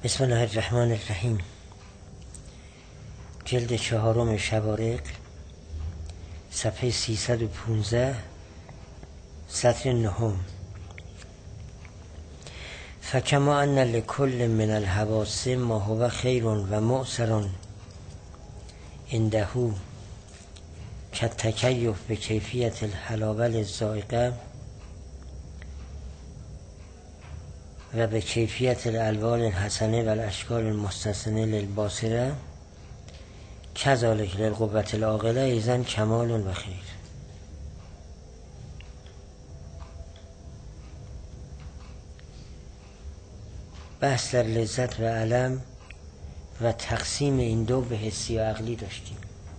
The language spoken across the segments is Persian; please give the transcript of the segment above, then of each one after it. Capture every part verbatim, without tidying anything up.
بسم الله الرحمن الرحیم. جلد چهارم شوارق، صفحه سیصد و پانزده، سطر نهم. فکما ان لکل من الحواس ما هو خیر و مؤثر عنده کالتکیف بکیفیت الحلاوه الذائقه و به کیفیت الالوان الحسنه و الاشکال المستحسنه للباصره کذالک للقوة العاقله ایضا کمال و خیر. بحث در لذت و علم و تقسیم این دو به حسی و عقلی داشتیم.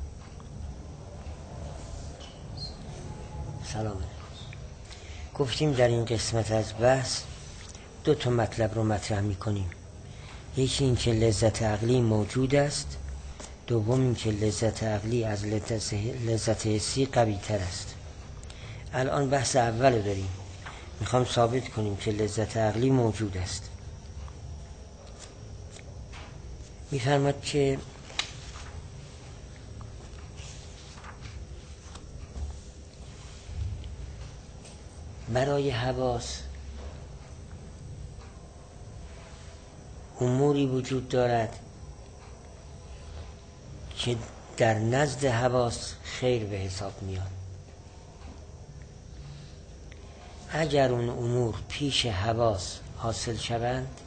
سلام علیکم. گفتیم در این قسمت از بحث دو تا مطلب رو مطرح می‌کنیم. یکی این که لذت عقلی موجود است، دوم این که لذت عقلی از لذت حسی قوی تر است. الان بحث اول رو داریم، میخوام ثابت کنیم که لذت عقلی موجود است. میفرماد که برای حواس اموری وجود دارد که در نزد حواس خیر به حساب میاد. اگر اون امور پیش حواس حاصل شوند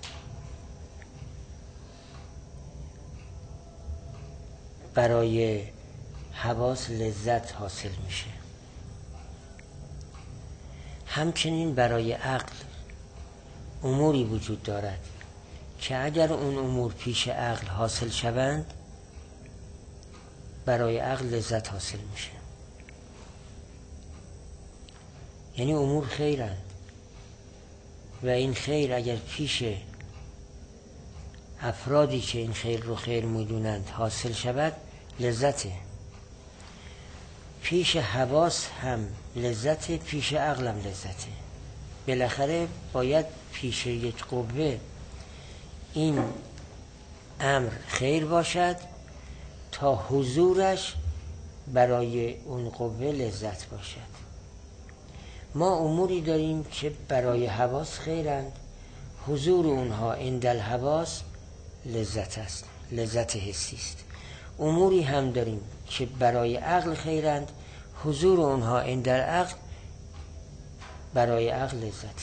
برای حواس لذت حاصل میشه. همچنین برای عقل اموری وجود دارد که اگر اون امور پیش عقل حاصل شوند برای عقل لذت حاصل میشه. یعنی امور خیرند و این خیر اگر پیش افرادی که این خیر رو خیر میدونند حاصل شود لذته. پیش حواس هم لذته، پیش عقل هم لذته. بالاخره باید پیش یک قوه این امر خیر باشد تا حضورش برای اون قوه لذت باشد. ما اموری داریم که برای حواس خیرند، حضور اونها عند الحواس لذت است، لذت حسی است. اموری هم داریم که برای عقل خیرند، حضور اونها عند العقل برای عقل لذته.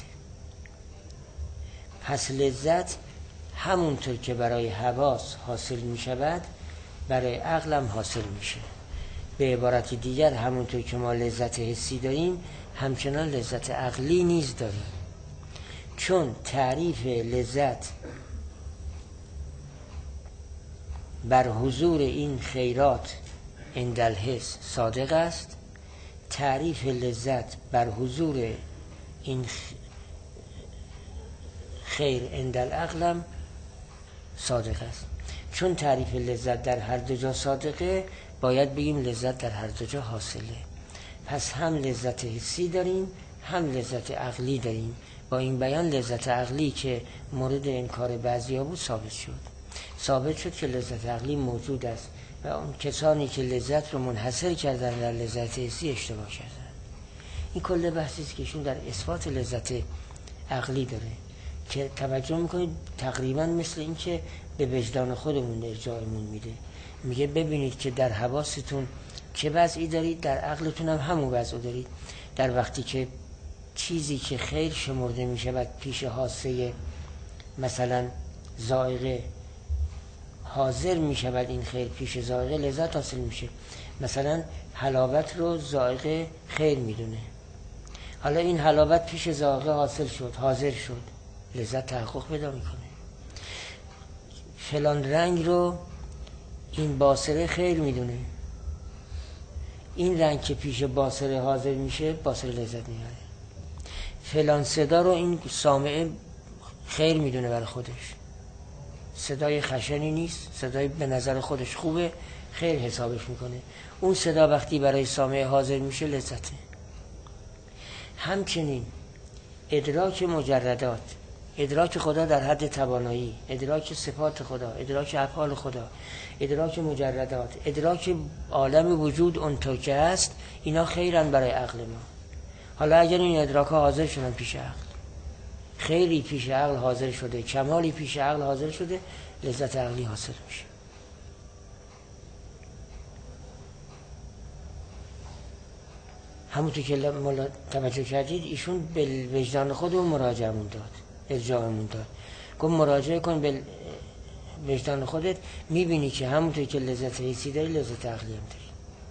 پس لذت همونطور که برای حواس حاصل می شود برای عقل هم حاصل میشه. به عبارت دیگر همونطور که ما لذت حسی داریم همچنان لذت عقلی نیز داریم. چون تعریف لذت بر حضور این خیرات عند الحس صادق است، تعریف لذت بر حضور این خیر عند العقل هم صادق است. چون تعریف لذت در هر دو جا صادقه باید بگیم لذت در هر دو جا حاصله. پس هم لذت حسی داریم هم لذت عقلی داریم. با این بیان لذت عقلی که مورد انکار بعضیا بود ثابت شد. ثابت شد که لذت عقلی موجود است و اون کسانی که لذت رو منحصر کردن در لذت حسی اشتباه کردن. این کل بحثی است که ایشون در اثبات لذت عقلی داره که توجه میکنید تقریبا مثل این که به وجدان خودمون ارجاعمون میده. میگه ببینید که در حواستون چه وضعی دارید، در عقلتون هم همون وضع دارید. در وقتی که چیزی که خیر شمرده میشود پیش حاسه مثلا ذائقه حاضر میشود، این خیر پیش ذائقه لذت حاصل میشه. مثلا حلاوت رو ذائقه خیر میدونه، حالا این حلاوت پیش ذائقه حاصل شد، حاضر شد، لذت تحقق پیدا میکنه. فلان رنگ رو این باصره خیر میدونه، این رنگ که پیش باصره حاضر میشه باصره لذت میاره. فلان صدا رو این سامعه خیر میدونه برای خودش، صدای خشنی نیست، صدای به نظر خودش خوبه، خیر حسابش میکنه. اون صدا وقتی برای سامعه حاضر میشه لذته. همچنین ادراک مجردات ادراک خدا در حد توانایی، ادراک صفات خدا، ادراک افعال خدا، ادراک مجردات، ادراک عالم وجود اونطور که است، اینا خیرن برای عقل ما. حالا اگر این ادراک ها حاضر شدن پیش عقل، خیری پیش عقل حاضر شده، کمالی پیش عقل حاضر شده، لذت عقلی حاصل میشه. همونطور که مولا توجه کردید ایشون به وجدان خودمون مراجعمون داد، ارجاعمون داد، گفت مراجعه کن به وجدان خودت، میبینی که همونطور که لذت حسی داری لذت عقلی هم داری.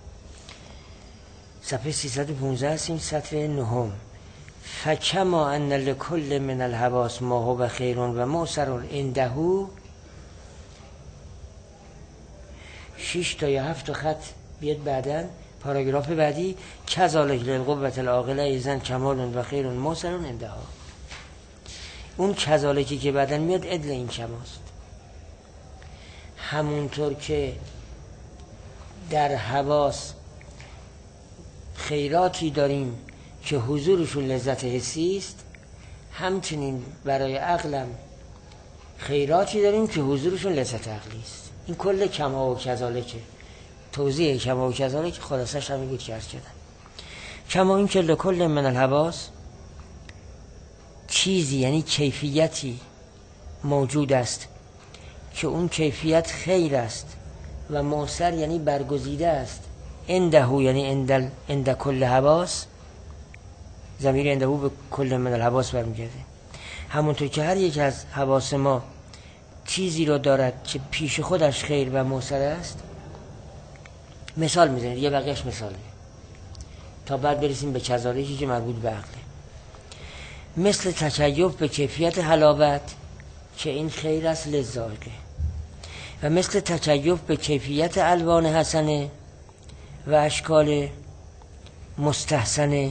صفحه سیصد و پانزده هستیم، سطر نهم. فکما ان لکل من الحواس ما هو خیر و مؤثر عنده. شش تا یا هفت تا خط بیاد بعدن، پاراگراف بعدی، کذالک للقوة العاقله ایزن کمال و خیر مؤثر عنده. اون کذالکی که بعدن میاد عدل این کماست. همونطور که در حواس خیراتی داریم که حضورشون لذت حسی است، همچنین برای عقلم خیراتی داریم که حضورشون لذت عقلی است. این کل کما و کذالکه، توضیح کما و کذالک خلاصش همین بود که عرض کردم. کما این که لکل من الحواس چیزی یعنی کیفیتی موجود است که اون کیفیت خیر است و مؤثر یعنی برگزیده است، عنده یعنی عند عند کل حواس، ضمیر عنده به کل من الحواس برمیگرده. همونطور که هر یک از حواس ما چیزی رو دارد که پیش خودش خیر و مؤثر است. مثال میزنید، یه بقیهش مثاله تا بعد برسیم به کذالکی که مربوط به عقله. مثل تکیف به کیفیت حلاوت که این خیر است لذائقه، و مثل تکیف به کیفیت الوان حسنه و اشکال مستحسنه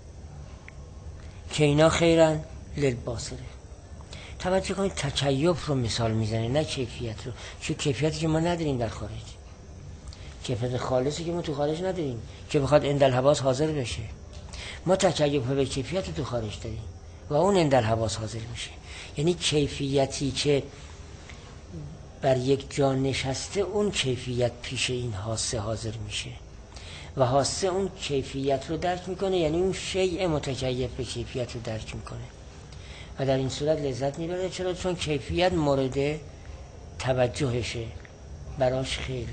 که اینا خیرن للباصره. توجه کنید تکیف رو مثال میزنه نه کیفیت رو، چون کیفیتی که ما نداریم در خارج، کیفیت خالصی که ما تو خارج نداریم که بخواد عند الحواس حاضر بشه. ما تکیف به کیفیت رو تو خارج داریم و اون عند الحواس حاضر میشه. یعنی کیفیتی که بر یک جا نشسته، اون کیفیت پیش این حاسه حاضر میشه و حاسه اون کیفیت رو درک میکنه، یعنی اون شیء متکیف به کیفیت رو درک میکنه و در این صورت لذت میبره. چرا؟ چون کیفیت مورد توجهشه، براش خیره.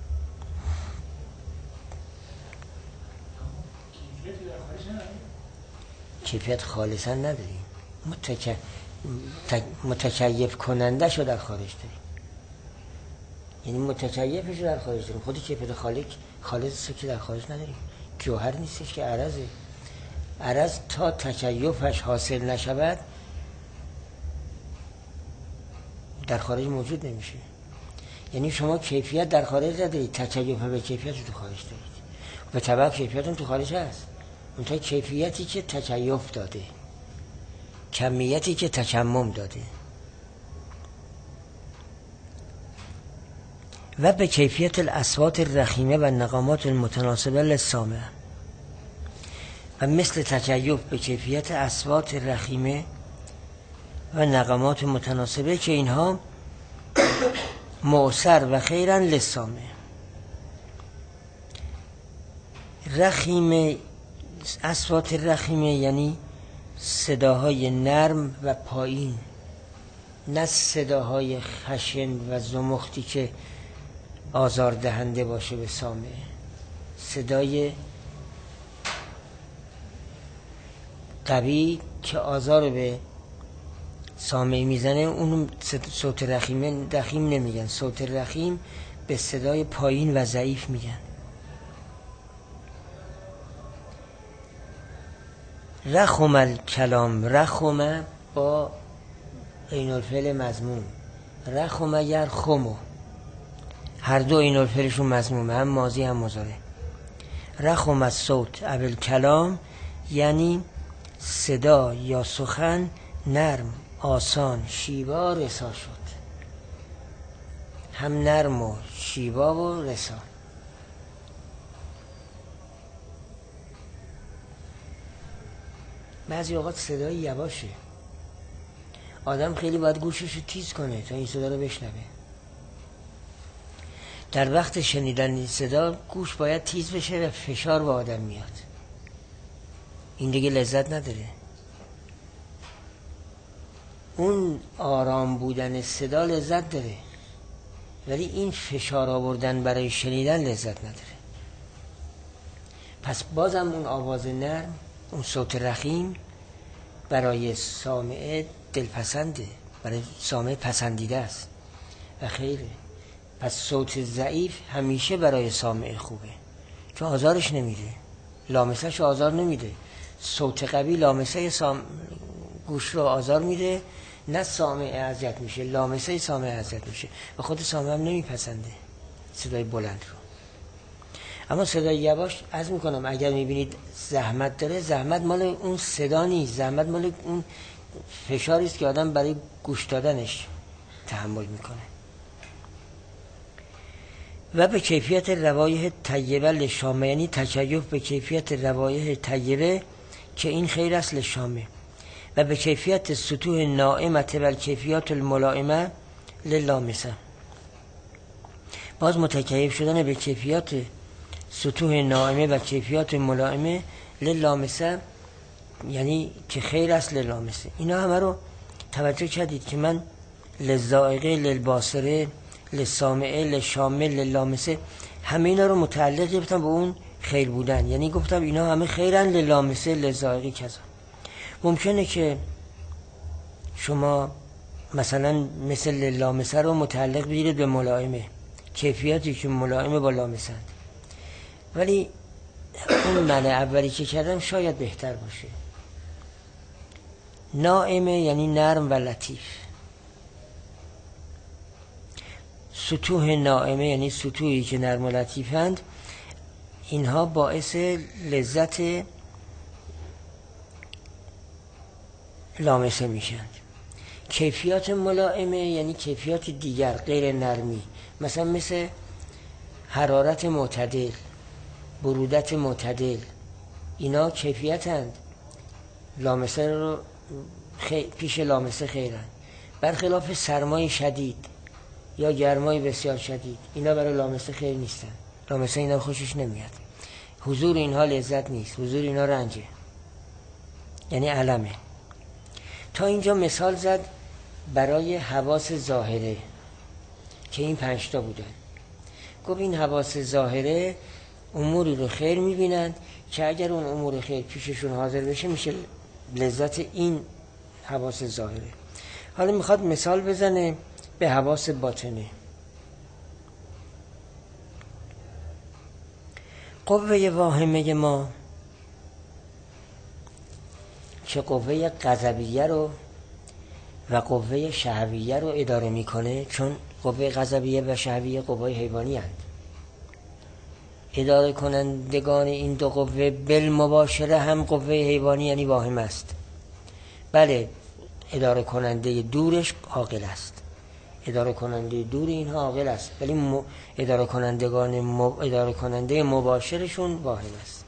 کیفیت خالصا نداریم، متک... متکیف کننده شو در خارج داریم، یعنی متکیفش رو در خارج داریم. خودی کیفیت خالق خالص که در خارج نداریم، جوهر نیستش که عرضه. عرض تا تکیفش حاصل نشود در خارج موجود نمیشه. یعنی شما کیفیت در خارج ندارید، تکیف به کیفیت رو تو خارج دارید. به طبع کیفیت اون تو خارج هست، اون تا کیفیتی که تکیف داده، کمیتی که تکمم داده. و به کیفیت الاصوات الرخیمه و نغمات المتناسبه للسامع، و مثل تکیف به کیفیت اصوات رخیمه و نغمات متناسبه که اینها مؤثر و خیرن للسامع. رخیمه، اصوات رخیمه یعنی صداهای نرم و پایین، نه صداهای خشن و زمختی که آزار دهنده باشه به سامع. صدای قوی که آزار به سامع میزنه اون صوت رخیم رخیم نمیگن. صوت رخیم به صدای پایین و ضعیف میگن. رخم الکلام، رخم با عین الفعل مضموم، رخم یرخمو، هر دو عین الفعلشون مضمومه، هم ماضی هم مضارع. رخم الصوت اول کلام یعنی صدا یا سخن نرم، آسان، شیوا رسا شد. هم نرم و شیوا و رسا. بعضی اوقات صدای یواشه، آدم خیلی باید گوشش رو تیز کنه تا این صدا رو بشنوه. در وقت شنیدن این صدا گوش باید تیز بشه و فشار به آدم میاد، این دیگه لذت نداره. اون آرام بودن صدا لذت داره، ولی این فشار آوردن برای شنیدن لذت نداره. پس بازم اون آواز نرم، اون صوت رخیم برای سامع دلپسنده، برای سامع پسندیده است و خیره. پس صوت ضعیف همیشه برای سامع خوبه، چون آزارش نمیده، لامسهش آزار نمیده. صوت قوی لامسه سام... گوش رو آزار میده، نه سامع اذیت میشه، لامسه سامع اذیت میشه و خود سامع هم نمیپسنده صدای بلند رو. اما صدای یواش عرض میکنم اگر میبینید زحمت داره، زحمت مال اون صدا نیست، زحمت مال اون فشاری است که آدم برای گوش دادنش تحمل میکنه. و به کیفیت روایح طیبه لشامه، یعنی تکیف به کیفیت روایح طیبه که این خیر است لشامه، و به کیفیت سطوح نائمت و کیفیت الملائمه للامسه. باز متکیف شدن به کیفیت سطوح نائمه و کیفیت ملائمه للامسه، یعنی که خیر است للامسه. اینا همه رو توجه کردید که من للذائقه للباصره للسامعه للشامه للامسه همه اینا رو متعلق گفتم به اون خیر بودن، یعنی گفتم اینا همه خیرن للامسه للذائقه کذا. ممکنه که شما مثلا مثل للامسه رو متعلق بگیرید به ملائمه، کیفیتی که ملائمه با لامسند، ولی اون معنی اولی که کردم شاید بهتر باشه. نائمه یعنی نرم و لطیف، سطوح نائمه یعنی سطوحی که نرم و لطیفند، اینها باعث لذت لامسه میشند. کیفیات ملائمه یعنی کیفیات دیگر غیر نرمی، مثلا مثل حرارت معتدل، برودت معتدل، اینا کیفیتند، لامسه رو خی... پیش لامسه خیرند. برخلاف سرمای شدید یا گرمای بسیار شدید، اینا برای لامسه خیر نیستن، لامسه اینا خوشش نمیاد، حضور اینها لذت نیست، حضور اینا رنجه، یعنی علمه. تا اینجا مثال زد برای حواس ظاهره که این پنجتا بودن. گفت این حواس ظاهره اموری رو خیر میبینند که اگر اون امور خیر پیششون حاضر بشه میشه لذت این حواس ظاهره. حالا میخواد مثال بزنه به حواس باطنه. قوه واهمه ما که قوه غضبیه رو و قوه شهویه رو اداره میکنه، چون قوه غضبیه و شهویه قوه حیوانی هستند. اداره کنندگان این دو قوه بالمباشره هم قوه حیوانی یعنی واهم است. بله، اداره کننده دورش عاقل است، اداره کننده دور اینها عاقل است، ولی م... اداره کنندگان م... اداره کننده مباشرشون واهم است.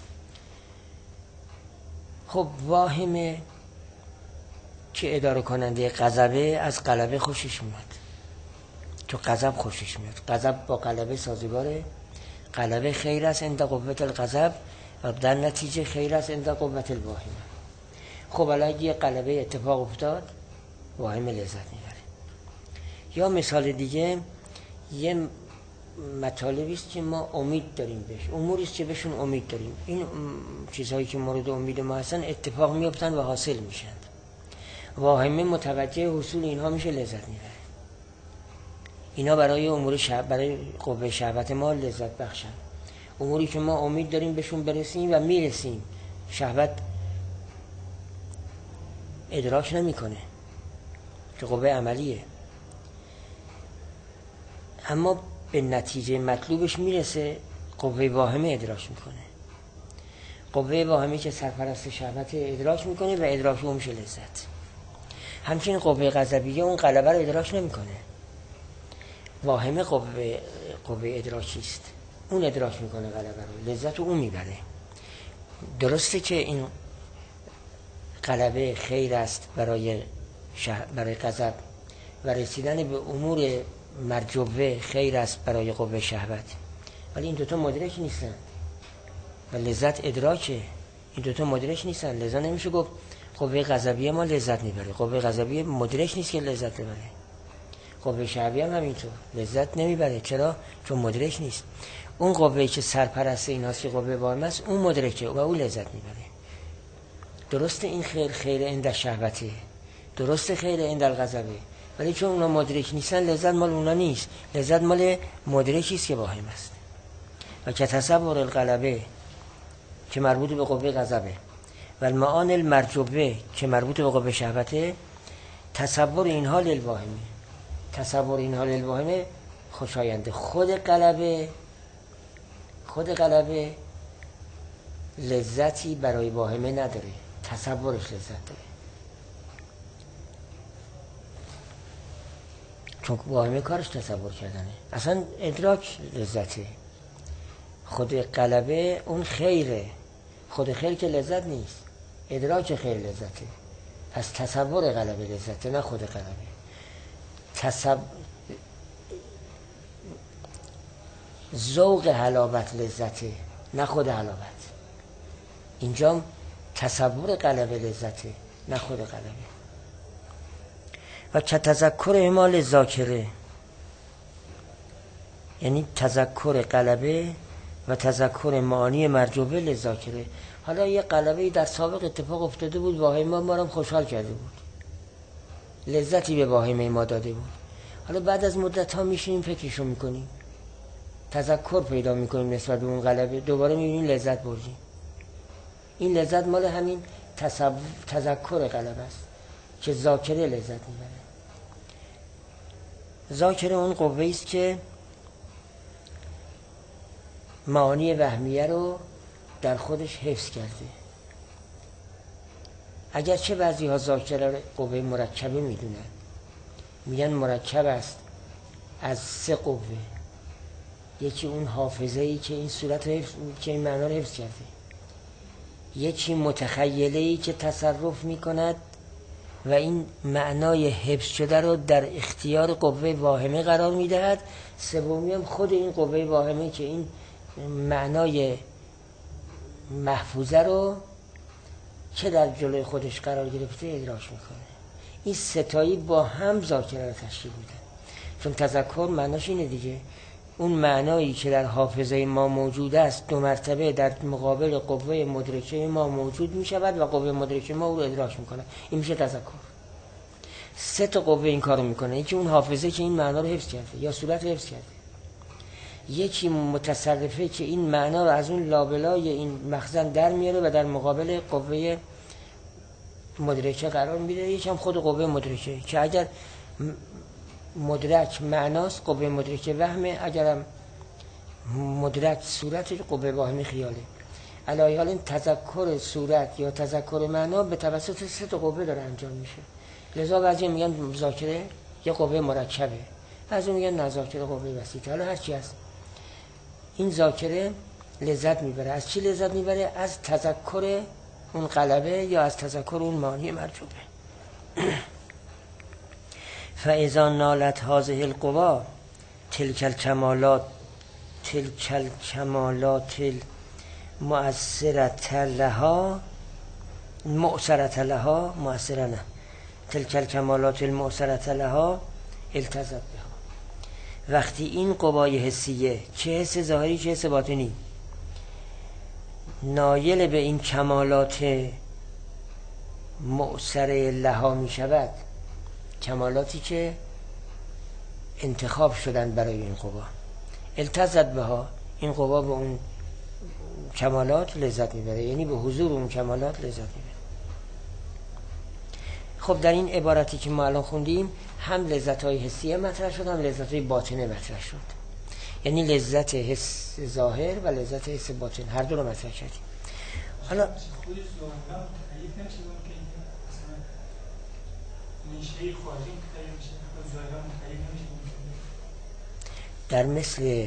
خب واهمه که اداره کننده غضبه از غلبه خوشش میاد، تو غضب خوشش میاد، غضب با غلبه سازگاره، غلبه خیر است عند قوت الغضب و در نتیجه خیر است عند قوت الواهمه. خب الان اگه غلبه اتفاق افتاد، واهمه لذت میبره. یا مثال دیگه، یه مطالبی است که ما امید داریم بهش، اموری است که بهشون امید داریم، این چیزهایی که مورد امید ما هستن اتفاق میافتن و حاصل میشن، واهمه متوجه حصول اینها میشه، لذت میبره. اینا برای امور شهوت، برای قوه شهوت ما لذت بخشن. اموری که ما امید داریم بهشون برسیم و میرسیم، شهوت ادراک نمیکنه که قوه عملیه، اما به نتیجه مطلوبش میرسه، قوه واهمه ادراک میکنه. قوه واهمه که سرپرست شهوت ادراک میکنه و ادراک اون میشه لذت. همچنین قوه غضبیه اون غلبه رو ادراک نمیکنه. واهمه قوه قوه ادراکی است، اون ادراک میکنه غلبه رو، لذت رو اون میبره. درسته که این غلبه خیر است برای برای غضب و رسیدن به امور مرجوه خیر است برای قوه شهوت. ولی این دوتا مدرک نیستن و لذت ادراکه. این دوتا مدرک نیستن، لذا نمیشه گفت قوه غضبیه ما لذت میبره. قوه غضبیه مدرک نیست که لذت ببره. قوه شهویه هم همینطور لذت نمیبره. چرا؟ چون مدرک نیست. اون قوه‌ای که سرپرست ایناست که قوه واهمه است، اون مدرکه و اون لذت میبره. درسته این خیر خیر عند شهوته، درسته خیر عند الغضبه، ولی چون اونا مدرک نیستن لذت مال اونا نیست. لذت مال مدرکی است که واهم است. و که تصور الغلبه که مربوط به قوه غضبه و المعان المرجوه که مربوط به قوه شهوته، تصور اینها للواهمه، تصور اینها للواهمه خوشاینده. خود غلبه خود غلبه لذتی برای واهمه نداره، تصورش لذت داره. چون واهمه کارش تصور کردنه، اصلا ادراک لذته. خود غلبه اون خیره، خود خیر که لذت نیست، ادراک خیر لذته. پس تصور غلبه لذته، نه خود غلبه. تصب... ذوق حلاوت لذته، نه خود حلاوت. اینجا تصور غلبه لذته، نه خود غلبه. و که تذکر اعمال ذاکره، یعنی تذکر غلبه و تذکر معانی مرجوبه لذاکره. حالا یه غلبه در سابق اتفاق افتاده بود، واهمه ما رو خوشحال کرده بود، لذتی به واهمه ما داده بود. حالا بعد از مدت ها میشینیم فکرشو میکنیم، تذکر پیدا میکنیم نسبت به اون غلبه، دوباره میبینیم لذت بردیم. این لذت مال همین تصو... تذکر غلبه است که ذاکره لذت میبره. ذاکره اون قوه است که معانی وهمیه رو در خودش حفظ کرده. اگرچه بعضی ها ذاکره قوه مرکبه میدونن، میگن مرکب است از سه قوه. یکی اون حافظه ای که این صورت رو حفظ، که این معنا رو حفظ کرده، یکی متخیله ای که تصرف میکند و این معنای حفظ شده رو در اختیار قوه واهمه قرار میدهد، سومی هم خود این قوه واهمه که این معنای محفوظه رو که در جلوی خودش قرار گرفته ادراک میکنه. این ستایی با هم ذاکره رو تشکیل میدن. چون تذکر معناش اینه دیگه، اون معنایی که در حافظه ما موجود است دو مرتبه در مقابل قوه مدرکه ما موجود می شود و قوه مدرکه ما او رو ادراک میکنه. این میشه تذکر. سه تا قوه این کارو میکنه. یکی اون حافظه که این معنا رو حفظ کرده یا صورت رو حفظ کرده، یکی متصرفه که این معنا رو از اون لابلای این مخزن در میاره و در مقابل قوه مدرکه قرار میده، یکی هم خود قوه مدرکه که اگر مدرک معناست قوه مدرکه وهمه، اگرم مدرک صورت قوه واهمه خیاله. علاوه حال این تذکر صورت یا تذکر معنا به توسط سه تا قوه داره انجام میشه. لذا بعضی میگن ذاکره یه قوه مرکبه، بعضی میگن نه ذاکره قوه وسیطه. حالا هر چی هست، این ذاکره لذت میبره. از چی لذت میبره؟ از تذکر اون غلبه یا از تذکر اون معانی مرجوبه. فاذا نالت هذه القوا تلك الكمالات تلك الكمالات المؤثرة لها مؤثرة لها مؤثرة نه تلك الكمالات المؤثرة لها التزت بها. وقتی این قوای حسیه، چه حس ظاهری چه حس باطنی، نایل به این کمالات مؤثر لها می شود، کمالاتی که انتخاب شدن برای این قوا، التزت بها، این قوا به اون کمالات لذت میبره، یعنی به حضور اون کمالات لذت میبره. خب در این عبارتی که ما الان خوندیم هم لذت های حسیه مطرح شد، هم لذت های باطنه مطرح شد. یعنی لذت حس ظاهر و لذت حس باطن هر دو رو مطرح کردیم. حالا در مثل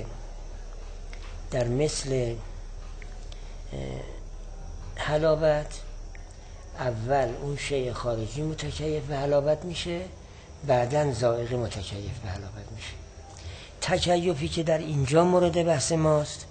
در مثل حلاوت اول اون شیء خارجی متکیف به حلاوت میشه، بعدن ذائقه متکیف به حلاوت میشه. تکیفی که در اینجا مورد بحث ماست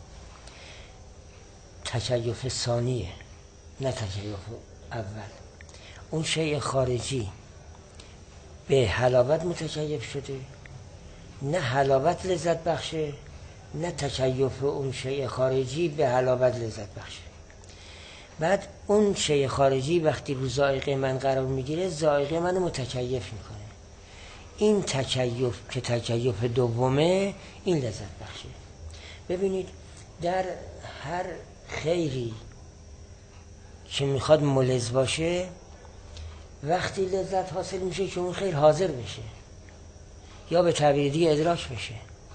تکیف ثانیه، نه تکیف اول. اون شیء خارجی به حلاوت متکیف شده، نه حلاوت لذت بخشه، نه تکیف اون شیء خارجی به حلاوت لذت بخشه. بعد اون شیء خارجی وقتی رو ذائقه من قرار میگیره، ذائقه منو متکیف میکنه. این تکیف که تکیف دومه، این لذت بخشه. ببینید در هر خیری که میخواد ملذ باشه، وقتی لذت حاصل میشه که اون خیر حاضر بشه، یا به تعبیر دیگه ادراک بشه.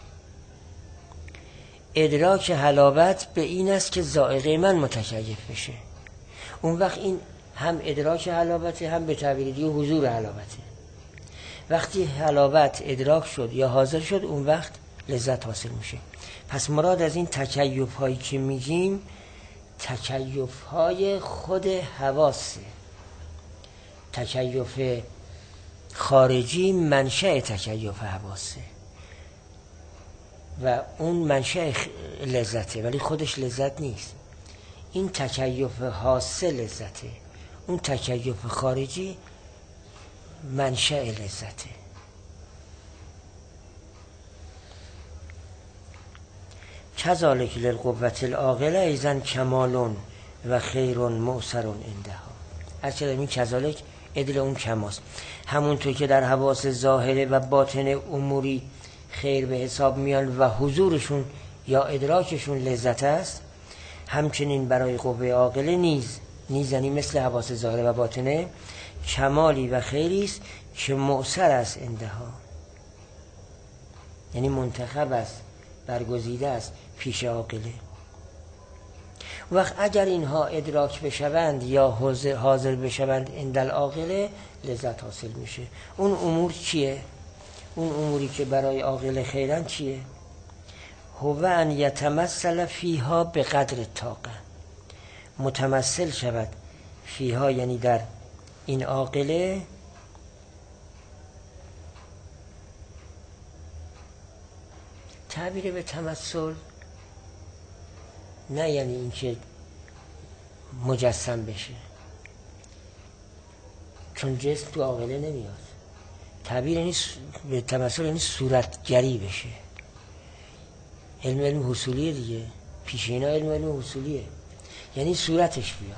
ادراک حلاوت به این است که ذائقه من متکیف بشه. اون وقت این هم ادراک حلاوته، هم به تعبیر دیگه حضور حلاوته. وقتی حلاوت ادراک شد یا حاضر شد، اون وقت لذت حاصل میشه. پس مراد از این تکیف هایی که میگیم تکیف های خود حواسه. تکیف خارجی منشأ تکیف حواسه و اون منشأ لذته، ولی خودش لذت نیست. این تکیف حاصل لذته، اون تکیف خارجی منشأ لذته. کذالک للقوة العاقله ایضا کمال و خیر مؤثر عندها. از این کذالک عدل اون کماست. همونطور که در حواس ظاهره و باطن اموری خیر به حساب میان و حضورشون یا ادراکشون لذت است، همچنین برای قوه عاقله نیز نیز یعنی مثل حواس ظاهره و باطنه کمالی و خیری است که مؤثر است عندها، یعنی منتخب است، برگزیده است پیش عاقله. وقت اگر اینها ادراک بشوند یا حاضر بشوند عند العاقله، لذت حاصل میشه. اون امور چیه؟ اون اموری که برای عاقله خیرن چیه؟ هو ان یتمثل فیها به قدر طاقه، متمثل شود فیها یعنی در این عاقله تعبیر به تمثل نه یعنی اینکه مجسم بشه، چون جسم تو عاقله نمیاد. تعبیر یعنی به تمثل یعنی صورتگری بشه. علم علم حصولیه دیگه، پیش اینا علم علم حصولیه، یعنی صورتش بیاد،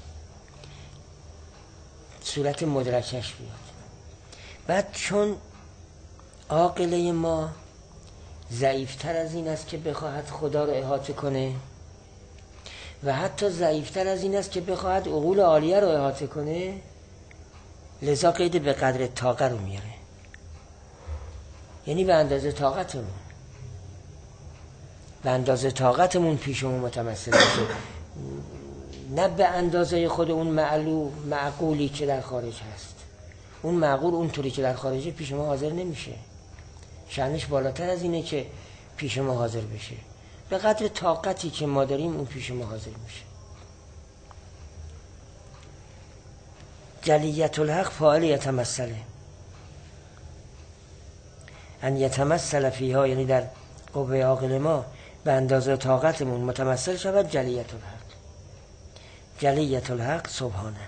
صورت مدرکش بیاد. بعد چون عاقله ما ضعیفتر از این است که بخواهد خدا رو احاطه کنه و حتی ضعیفتر از این است که بخواهد عقول عالیه رو احاطه کنه، لذا قید به قدر طاقه رو میاره، یعنی به اندازه طاقتمون، به اندازه طاقتمون پیشمون متمثل میشه، نه به اندازه خود اون معلو معقولی که در خارج هست. اون معقول اونطوری که در خارجه پیش ما حاضر نمیشه، شأنش بالاتر از اینه که پیش ما حاضر بشه. به قدر طاقتی که ما داریم اون پیش ما حاضر میشه. جلیت الحق فاعل یتمثله، ان یتمثل فیها یعنی در قوه عاقل ما به اندازه طاقتمون متمثل شود جلیت الحق. جلیت الحق سبحانه،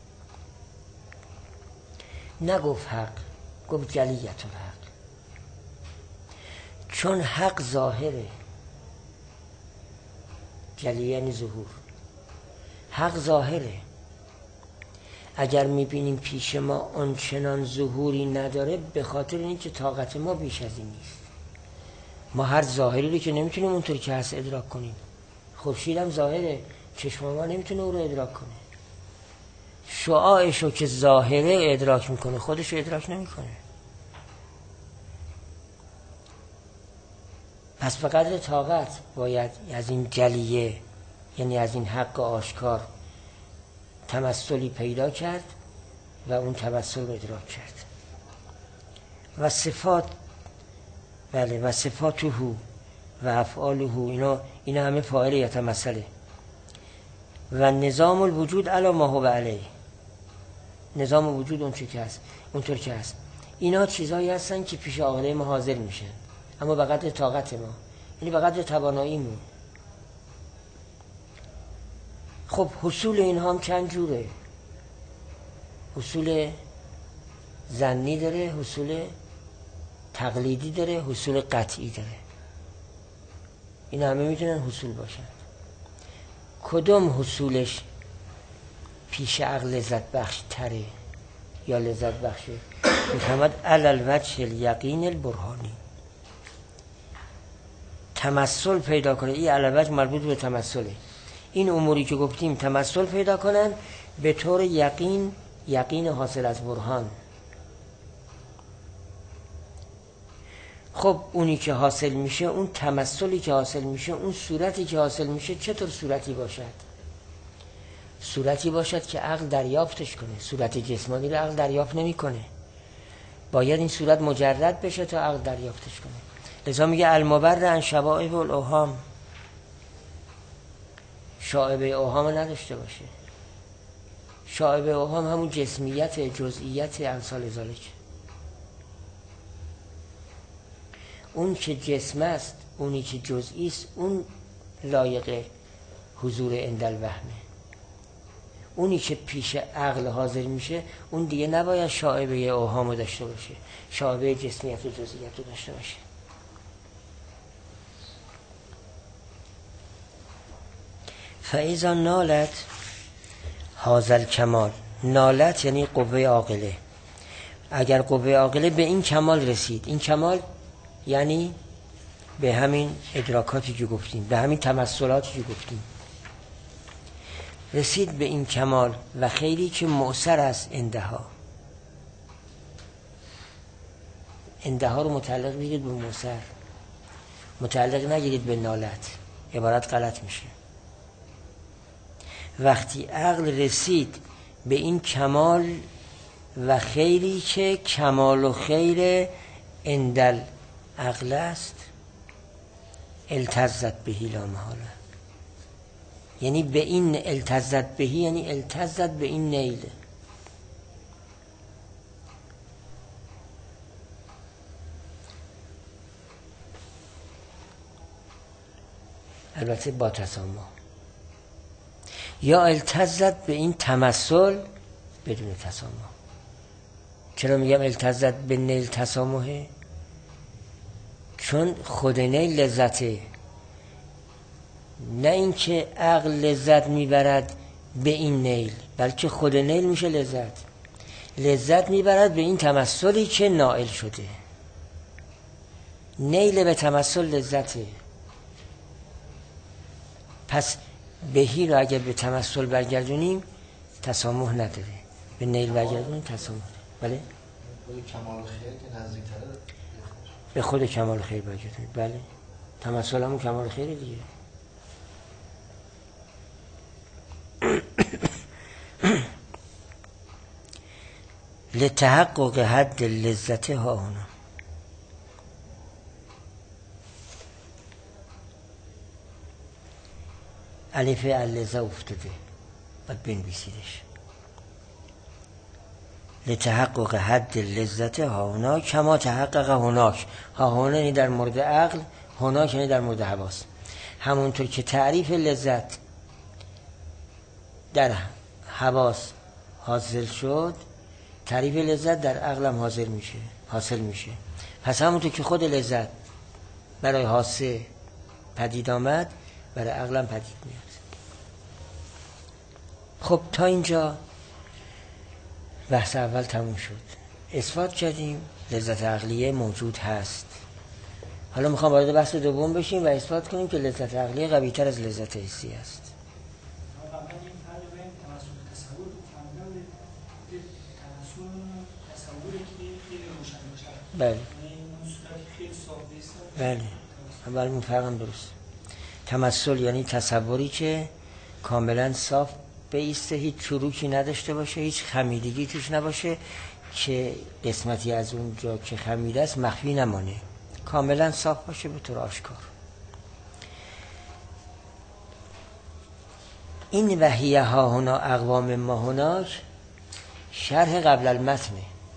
نگفت حق، گفت جلیت الحق، چون حق ظاهره. جلیه یعنی ظهور، حق ظاهره. اگر میبینیم پیش ما آنچنان ظهوری نداره، به خاطر اینکه طاقت ما بیش از این نیست. ما هر ظاهری رو که نمیتونیم اونطور که هست ادراک کنیم. خورشید هم ظاهره، چشم ما نمیتونه او رو ادراک کنه. شعاعش رو که ظاهره ادراک میکنه، خودش رو ادراک نمیکنه. پس به قدر طاقت باید از این جلیه یعنی از این حق آشکار تمثلی پیدا کرد و اون تمثل رو ادراک کرد. و صفات، بله، و صفاته و افعاله، اینا اینا همه فاعل یتمثله. و نظام الوجود علی ما هو علیه، نظام وجود اون چه که هست، اونطور که هست. اینا چیزهایی هستن که پیش عاقله ما حاضر میشن، اما به قدر طاقت ما، یعنی به قدر تواناییمون. خب حصول اینها هم چند جوره. حصول ظنی داره، حصول تقلیدی داره، حصول قطعی داره. این همه میتونن حصول باشن. کدوم حصولش پیش عقل لذت بخش تره یا لذت بخشه؟ میفرماد علل وجه الیقین البرهانی، تمثل پیدا کنه. این علل وجه مربوط به تمثله. این اموری که گفتیم تمثل پیدا کنن به طور یقین، یقین حاصل از برهان. خب اونی که حاصل میشه، اون تمثلی که حاصل میشه، اون صورتی که حاصل میشه چطور صورتی باشد؟ صورتی باشد که عقل دریافتش کنه. صورت جسمانی رو عقل دریافت نمیکنه، باید این صورت مجرد بشه تا عقل دریافتش کنه. لذا میگه المبر عن شوائب الاوهام، شائبه اوهام نداشته باشه. شائبه اوهام همون جسمیت، جزئیت، امثال ذالک. اون که جسم است، اونی که جزئی است، اون لایق حضور عند الوهمه. اونی که پیش عقل حاضر میشه، اون دیگه نباید شائبه اوهام داشته باشه، شائبه جسمیت و جزئیت رو داشته باشه. فاذا نالت هذا الکمال، نالت یعنی قوه عاقله. اگر قوه عاقله به این کمال رسید، این کمال یعنی به همین ادراکاتی که گفتیم، به همین تمثلاتی که گفتیم رسید به این کمال، و خیلی که مؤثر است اندها. اندها رو متعلق بگیرید به مؤثر، متعلق نگیرید به نالت، عبارت غلط میشه. وقتی عقل رسید به این کمال و خیلی که کمال و خیر اندل عقل است، التزت بهی لا محاله. یعنی به این التزت بهی، یعنی التزت به این نیل. البته با تسامح. یا التزت به این تمثل بدون تسامح. چرا میگم التزت به نیل تسامحه؟ چون خود نیل لذته، نه اینکه عقل لذت میبرد به این نیل، بلکه خود نیل میشه لذت. لذت میبرد به این تمثلی که نائل شده. نیل به تمثل لذته. پس بهی رو اگر به تمثل برگردونیم تسامح نداره، به نیل برگردونیم تسامح. بله؟ خود کمال خیر که نزدیک‌تره به خود کمال خیر برگردونیم. بله، تمثل همون کمال خیره دیگه. لتحقق حد لذت ها هنا. الف اللذه افتاده، باید بنویسیدش. لتحقق حد لذت ها هنا کما تحقق هناک. ها هنا یعنی در مورد عقل، هناک یعنی در مورد حواس. همونطور که تعریف لذت در حواس حاصل شد، تعریف لذت در عقل هم حاصل میشه، حاصل میشه. پس همونطور که خود لذت برای حاسه پدید آمد، برای عقل هم پدید میاد. خب تا اینجا بحث اول تموم شد. اثبات کردیم لذت عقلیه موجود هست. حالا میخوام وارد بحث دوم بشیم و اثبات کنیم که لذت عقلیه قوی تر از لذت حسی است. بله بله اول اون فرقم درست. تمثل یعنی تصوری که کاملا صاف بایسته، هیچ چروکی نداشته باشه، هیچ خمیدگی توش نباشه، که قسمتی از اون جا که خمیده است مخفی نمانه، کاملا صاف باشه به طور آشکار. این وحیه ها هنا اقوام ما هناک شرح قبل المتنه.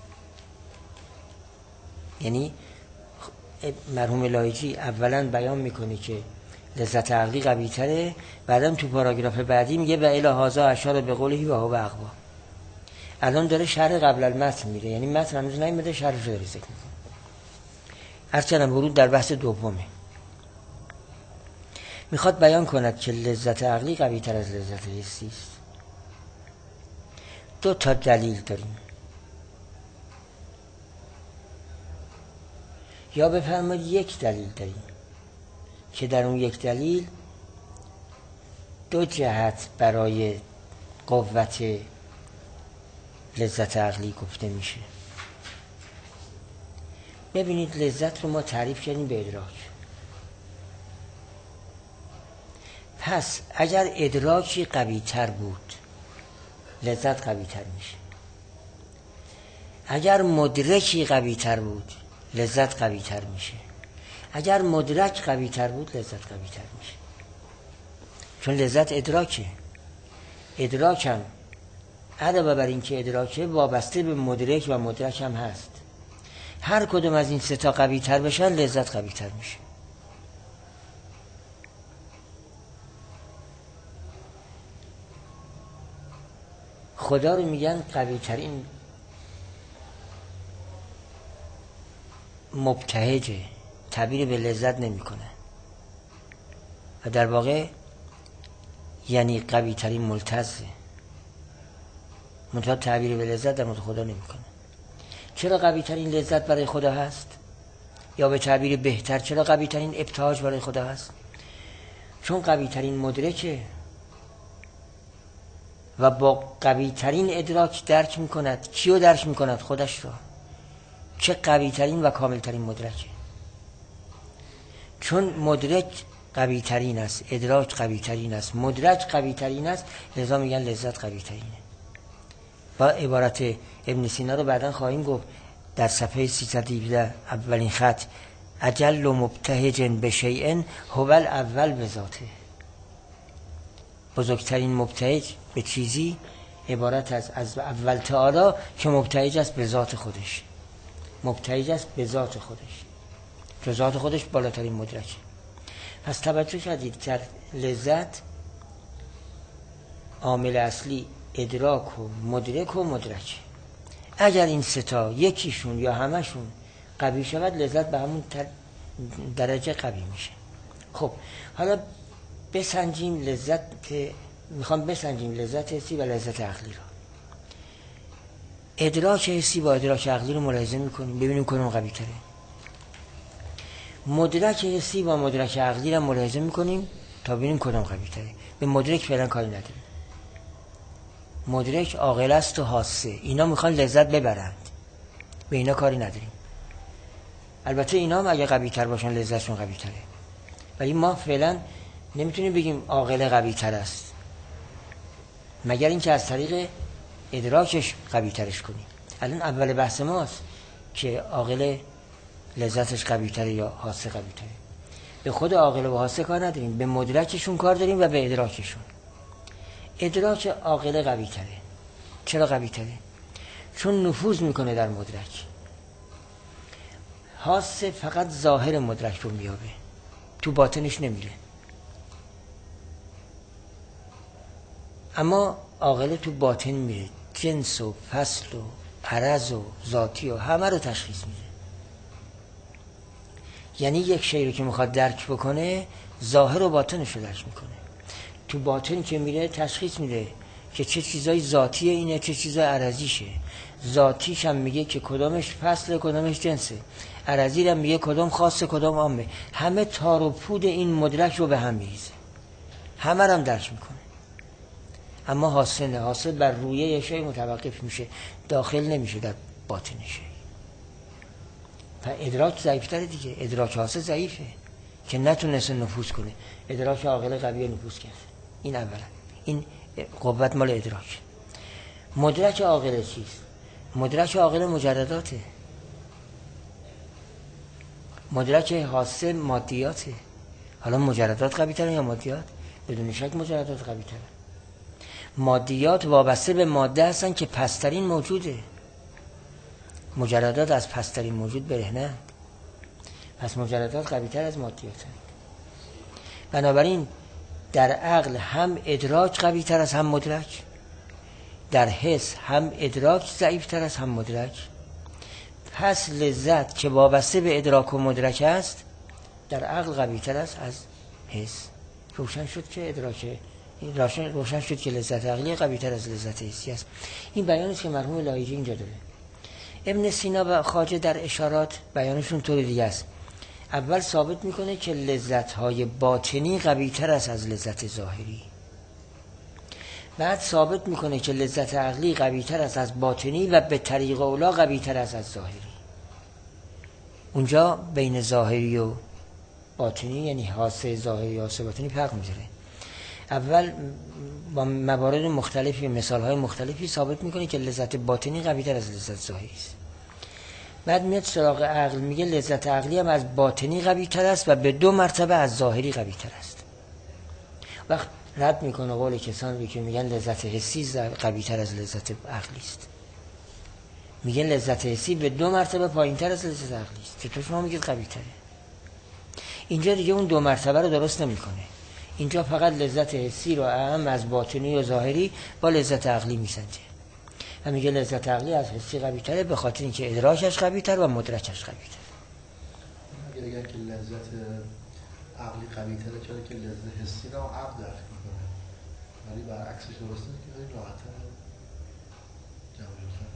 یعنی مرحوم لایجی اولا بیان میکنه که لذت عقلی قوی تره، بعدم تو پاراگراف بعدی میگه و الی هذا اشار به قوله و هو اقوا. الان داره شرح قبل المتن میره، یعنی متن هنوز نمیده، شرحش رو داره ذکر میکنه. هرچند ورود در بحث دومه. میخواد بیان کند که لذت عقلی قوی تر از لذت حسی است. دو تا دلیل داریم. یا بفرمایید یک دلیل داریم که در اون یک دلیل دو جهت برای قوت لذت عقلی گفته میشه. ببینید لذت رو ما تعریف کردیم به ادراک. پس اگر ادراکی قوی تر بود لذت قوی تر میشه. اگر مدرکی قوی تر بود لذت قوی تر میشه. اگر مدرک قوی تر بود لذت قوی تر میشه. چون لذت ادراکه. ادراکم علاوه بر این که ادراکه وابسته به مدرک و مدرک هم هست. هر کدوم از این سه تا قوی تر بشن لذت قوی تر میشه. خدا رو میگن قوی ترین مبتهجه، تعبیر به لذت نمی کنه و در واقع یعنی قوی ترین ملتزه، منتها تعبیر به لذت در مورد خدا نمی کنه. چرا قوی ترین لذت برای خدا هست؟ یا به تعبیر بهتر چرا قوی ترین ابتهاج برای خدا هست؟ چون قوی ترین مدرکه و با قوی ترین ادراک درک می کند. کیو درک می کند؟ خودش رو. چه قوی ترین و کامل ترین مدرکه. چون مدرک قوی ترین است، ادراک قوی ترین است، مدرک قوی ترین است، لذا میگن لذت قوی ترینه. با عبارت ابن سینا رو بعداً خواهیم گفت در صفحه سیصد و هفده اولین خط، اجل و مبتهج بشیء هو الاول بذاته. بزرگترین مبتهج به چیزی عبارت از از اول تعالی که مبتهج است به ذات خودش. مبتهج است به ذات خودش، که ذات خودش بالاترین مدرکه. پس توجه کردید که لذت عامل اصلی ادراک و مدرک و مدرک. اگر این ستا یکیشون یا همشون قوی شود لذت به همون درجه قوی میشه. خب حالا بسنجیم لذت که میخوام بسنجیم لذت حسی و لذت عقلی رو. ادراک حسی با ادراک عقلی رو ملاحظه میکنیم ببینیم کدوم قوی تره. مدرک حسی با مدرک عقلی رو ملاحظه میکنیم تا ببینیم کدوم قوی تره. به مدرک فعلا کاری نداریم. مدرک عاقل است و حاسه، اینا میخوان لذت ببرند، به اینا کاری نداریم. البته اینا هم اگه قوی تر باشن لذتشون قوی تره، ولی ما فعلا نمیتونیم بگیم عاقل قوی تر است مگر اینکه از طریق ادراکش قوی ترش کنیم. الان اول بحث ماست که عاقل لذتش قوی تره یا حاسه قوی تره. به خود عاقل و حاسه کار نداریم، به مدرکشون کار داریم و به ادراکشون. ادراک عاقل قوی تره. چرا قوی تره؟ چون نفوذ میکنه در مدرک. حاسه فقط ظاهر مدرک رو میابه، تو باطنش نمیره. اما عاقل تو باطن میره، جنس و فصل و عرض و ذاتی و همه رو تشخیص میده. یعنی یک شی رو که میخواد درک بکنه ظاهر و باطنش رو درک میکنه. تو باطن که میره تشخیص میده که چه چیزای ذاتیه اینه، چه چیزای عرضیشه. ذاتیش هم میگه که کدامش فصل کدامش جنسه، عرضی هم میگه کدام خاصه کدام عامه. همه تار و پود این مدرک رو به هم میریزه، همه رو هم درک میکنه. اما حاصل نه، حاصل بر رویه یه شی متوقف میشه، داخل نمیشه در باطن شی. و ادراک ضعیفتره دیگه. ادراک حاصل ضعیفه که نتونسته نفوذ کنه. ادراک عاقل قوی نفوذ کرد. این اولا، این قوت مال ادراک. مدرک عاقل چیست؟ مدرک عاقل مجرداته. مدرک حاسه مادیاته. حالا مجردات قوی تره یا مادیات؟ بدون شک مجردات قوی تره. مادیات وابسته به ماده هستن که پسترین موجوده. مجردات از پسترین موجود برهنه، پس مجردات قوی‌تر از مادیات هستند. بنابراین در عقل هم ادراک قوی‌تر از هم مدرک، در حس هم ادراک ضعیف‌تر از هم مدرک. پس لذت که وابسته به ادراک و مدرک است در عقل قوی‌تر است از حس. روشن شد که ادراک روشن روشن شد که لذت عقلی قوی‌تر از لذت حسی است. این بیانی است که مرحوم لایجی اینجا داره. ابن سینا و خواجه در اشارات بیانشون طور دیگه است. اول ثابت میکنه که لذت‌های باطنی قوی‌تر است از لذت ظاهری. بعد ثابت میکنه که لذت عقلی قوی‌تر است از باطنی و به طریق اولا قوی‌تر است از ظاهری. اونجا بین ظاهری و باطنی یعنی حاسه ظاهری و حاسه باطنی فرق میذاره. اول با موارد مختلفی مثال‌های مختلفی ثابت میکنه که لذت باطنی قوی‌تر از لذت ظاهری است. بعد میاد سراغ عقل، میگه لذت عقلی هم از باطنی قوی‌تر است و به دو مرتبه از ظاهری قوی‌تر است. وقت رد میکنه قول کسانی که میگن لذت حسی قوی‌تر از لذت عقلی است. میگه لذت حسی به دو مرتبه پایین‌تر از لذت عقلی است. چطور شما میگید قوی‌تره؟ اینجا دیگه اون دو مرتبه رو درست نمیکنه. اینجا فقط لذت حسی رو اهم از باطنی و ظاهری با لذت عقلی میسنجه و میگه لذت عقلی از حسی قوی‌تره به خاطر اینکه ادراکش قوی‌تر و مدرکش قوی‌تر. اگر اگر که لذت عقلی قوی‌تره چرا که لذت حسی رو عقل درک میکنه، ولی برعکسش درسته که خیلی راحت‌تر جمع شده.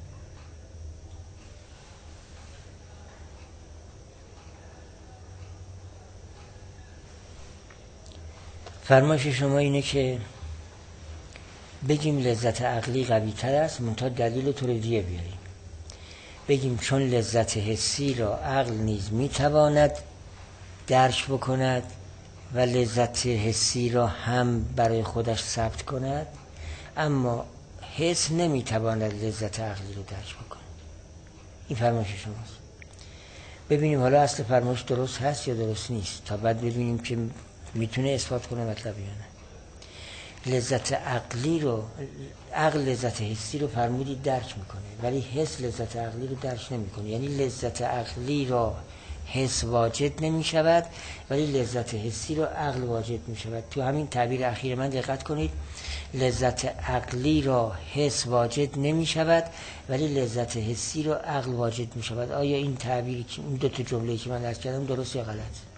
فرمایش شما اینه که بگیم لذت عقلی قوی‌تر است، منتها دلیل طور دیگه بیاریم. بگیم چون لذت حسی را عقل نیز میتواند درک بکند و لذت حسی را هم برای خودش ثبت کند، اما حس نمیتواند لذت عقلی رو درک بکند. این فرمایش شماست. ببینیم حالا اصل فرمایش درست هست یا درست نیست، تا بعد ببینیم که میتونه اثبات کنه مطلب یا نه. لذت عقلی رو عقل لذت حسی رو فرمودید درک میکنه، ولی حس لذت عقلی رو درک نمیکنه. یعنی لذت عقلی را حس واجد نمیشود ولی لذت حسی رو عقل واجد میشود. تو همین تعبیر اخیر من دقت کنید، لذت عقلی را حس واجد نمیشود ولی لذت حسی رو عقل واجد میشود. آیا این تعبیری که این دو تا جمله‌ای که من عرض کردم درست یا غلط؟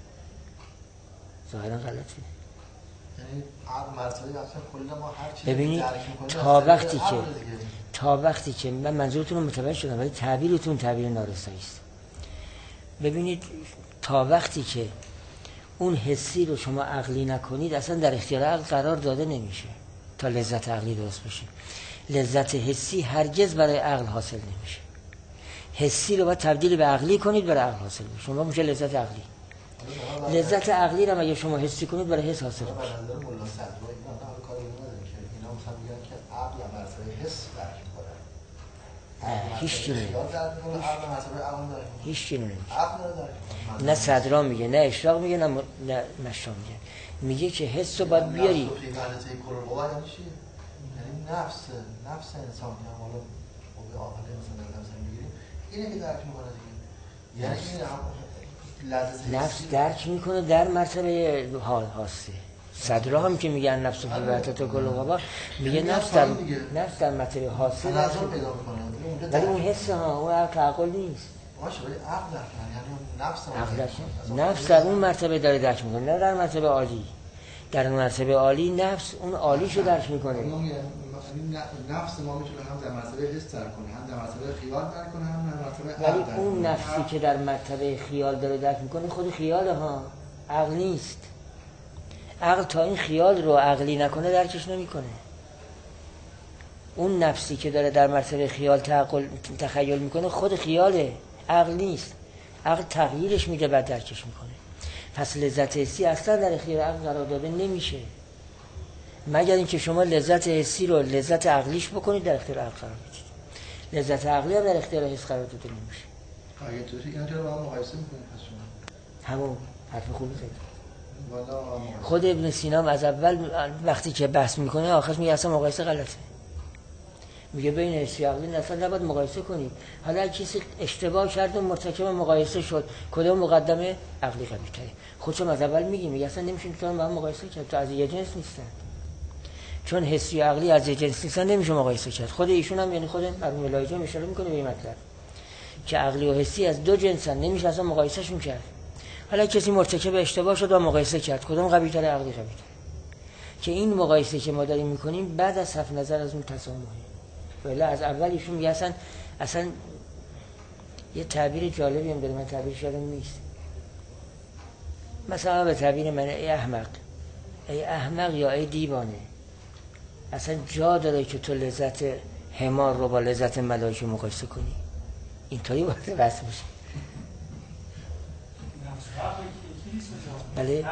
ظاهرا غلطه. یعنی عقل مرتبه اصلا کلا ما هر چیزی ببینید تا وقتی که تا وقتی که من منظورتون رو متوجه شدم ولی تعبیرتون تعبیر نارسایی است. ببینید تا وقتی که اون حسی رو شما عقلی نکنید اصلا در اختیار عقل قرار داده نمیشه تا لذت عقلی درست بشه. لذت حسی هرگز برای عقل حاصل نمیشه. حسی رو باید تبدیل به عقلی کنید برای عقل حاصل بشه. شما میشه لذت عقلی. لذت عقلی رو اگه شما حسی کنید برای حس حاصل میشه. به نظر ملا صدرا اینا هم کاری نداره که اینا مثلا میگن که عقل مرتبه حس درک می‌کنه. هیچ چیزی عقل مرتبه عقل داره. هیچ چیزی نمیگه. عقل داره. نه صدرا میگه، نه اشراق میگه، نه نه مشام میگه. میگه که حس رو باید بیاری. یعنی چی؟ یعنی نفس نفس انسان که حالا به عاقل مثلا مثلا میگیریم اینه که درک می‌کنه دیگه. یعنی این نفس درک میکنه در مرتبه حال هاسته. صدرا هم که میگن نفس و فلوحتت و کل قبا میگه نفس در نفس در مرتبه حاسته درک میکنه ولی اون حس ها اون عقل نیست. باشه ولی عقل درک یعنی نفس عقل نفس در اون مرتبه داره درک میکنه، نه در مرتبه عالی. در مرتبه عالی نفس اون عالیشو درک میکنه. نفس ما میتونه هم در مرتبه حس درک کنه، هم در مرتبه خیال درک کنه، هم در مرتبه ولی اون نفسی که در مرتبه خیال داره درک میکنه خود خیاله ها، عقل نیست. عقل تا این خیال رو عقلی نکنه درکش نمیکنه. اون نفسی که داره در مرتبه خیال تعقل تخیل میکنه خود خیاله، عقل نیست. عقل تغییرش میده بعد درکش میکنه. پس لذت حسی اصلا در اختیار عقل قرار داده نمیشه مگر اینکه شما لذت حسی رو لذت عقلیش بکنید در اختیار عقل قرار بدید. لذت عقلی هم در اختیار حس قرار داده نمیشه. اگه تو اینا رو با هم مقایسه میکنید پس شما همون حرف خوبی زدید. خود ابن سینا از اول وقتی که بحث میکنه آخرش میگه اصلا مقایسه غلطه، میگه بین حسی و عقلی اصلا نباید مقایسه کنید. حالا کسی اشتباه کرد و مرتکب مقایسه شد، کدوم مقدمه؟ عقلی قوی تره. خودشم از اول میگه میگه اصلا نمیشه تو با هم مقایسه کرد، تو از یه جنس نیستن. چون حسی و عقلی از یه جنس نیستن نمیشه مقایسه کرد. خود ایشون هم یعنی خود مرحوم لایجی اشاره میکنه به این مطلب که عقلی و حسی از دو جنسن، نمیشه اصلا مقایسه شون کرد. حالا کسی مرتکب اشتباه شد و مقایسه کرد، کدوم قوی تره؟ عقلی قوی تره. که این مقایسه که ما داریم میکنیم بعد از صرف نظر از اون تسامحه، ولی از اول ایشون میگه اصلا اصلا یه تعبیر جالبی هم داره، من تعبیرش یادم نیست، مثلا به تعبیر من ای احمق، ای احمق یا ای دیوانه، اصلا جا داره که تو لذت حمار رو با لذت ملائکه مقایسه کنی؟ اینطوری باید بس باشه. بله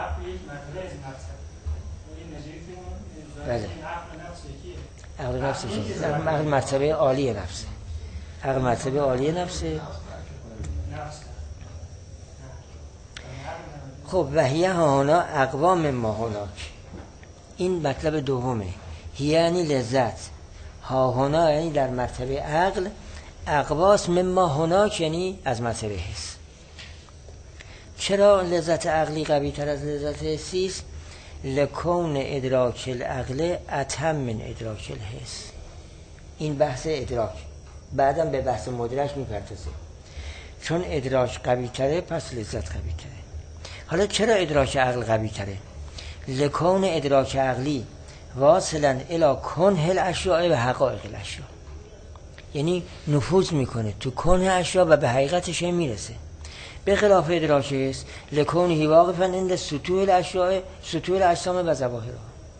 بله عقل نفسه، عقل مرتبه عالی نفسه، عقل مرتبه عالی نفسه. خب وحیه هانا اقوام ما هناک، این مطلب دومه. هیه یعنی لذت، ها هنا یعنی در مرتبه عقل، اقواس مما هناک یعنی از مرتبه حس. چرا لذت عقلی قوی تر از لذت حسی است؟ لکون ادراک العقل اتم من ادراک الحس. این بحث ادراک بعدم به بحث مدرک میپردازه. چون ادراک قوی تره پس لذت قوی تره. حالا چرا ادراک عقل قوی تره؟ لکون ادراک عقلی واصلا الی کنه الاشیاء و حقایق الاشیاء، یعنی نفوذ میکنه تو کنه اشیاء و به حقیقتش میرسه. به خلاف ادراک است لکونه واقفا عند سطوح الاشیاء سطوح الاجسام و ظواهرها،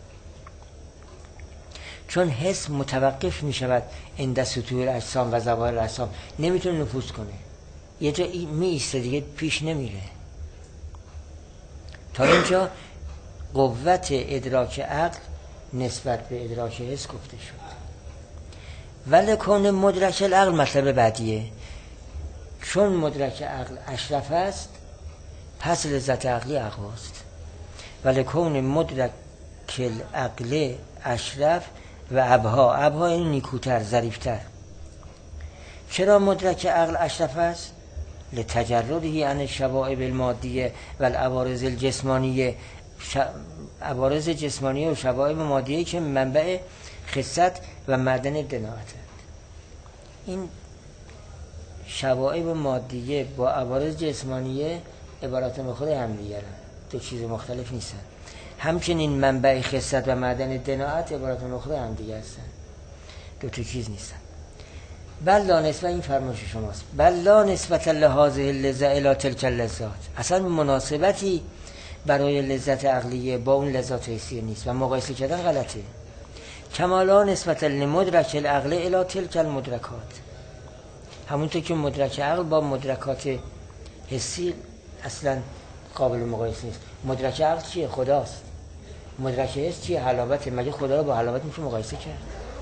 چون حس متوقف میشود عند سطوح الاجسام و ظواهر الاجسام، نمیتونه نفوذ کنه، یه جا می ایسته دیگه پیش نمیره. تا اینجا قوت ادراک عقل نسبت به ادراک حس گفته شد. ولی کون مدرک العقل مطلب بعدیه، چون مدرک عقل اشرف است پس لذت عقلی اقواست. ولی کون مدرک العقل اشرف و ابها، ابها این نیکوتر ظریفتر. چرا مدرک عقل اشرف است؟ لتجردهی عن الشوائب المادیه و العوارض الجسمانیه، ش... عوارض جسمانیه و شوائب مادیه که منبع خست و معدن دناعته. این شوائب مادیه با عوارض جسمانیه عبارات خود هم دیگرن، دو چیز مختلف نیستن. همچنین منبع خست و معدن دناعت عبارات خود هم دیگر هستن، دو تا چیز نیستن. بل لا نسبت، این فرمایش شماست، بل لا نسبت لهذه اللذة الی تلک اللذات، اصلا مناسبتی برای لذت عقلیه با اون لذات حسیه نیست و مقایسه کردن غلطه. کمالا نسبت لمدرک العقل الی تلک المدرکات، همونطور که مدرک عقل با مدرکات حسی اصلا قابل مقایسه نیست. مدرک عقل چیه؟ خداست. مدرک حس چیه؟ حلاوته. مگه خدا رو با حلاوت میشه مقایسه کرد؟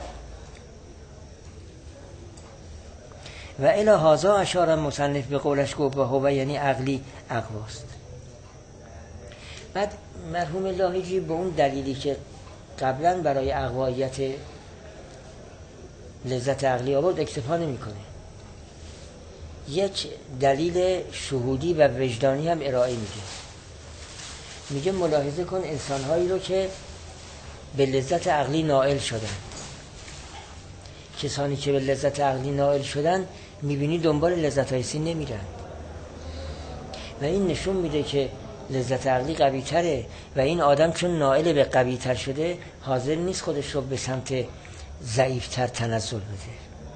و الی هذا اشار مصنف به قولش گفت و هو یعنی عقلی اقواست. بعد مرحوم لاهیجی به اون دلیلی که قبلا برای اقوایت لذت عقلی آورد اکتفا نمی‌کنه، یک دلیل شهودی و وجدانی هم ارائه میده. میگه ملاحظه کن انسان‌هایی رو که به لذت عقلی نائل شدن، کسانی که به لذت عقلی نائل شدن میبینی دنبال لذت حسی نمیرن و این نشون میده که لذت عقلی قوی تره و این آدم چون نائل به قوی تر شده حاضر نیست خودش رو به سمت ضعیف تر تنزل بده.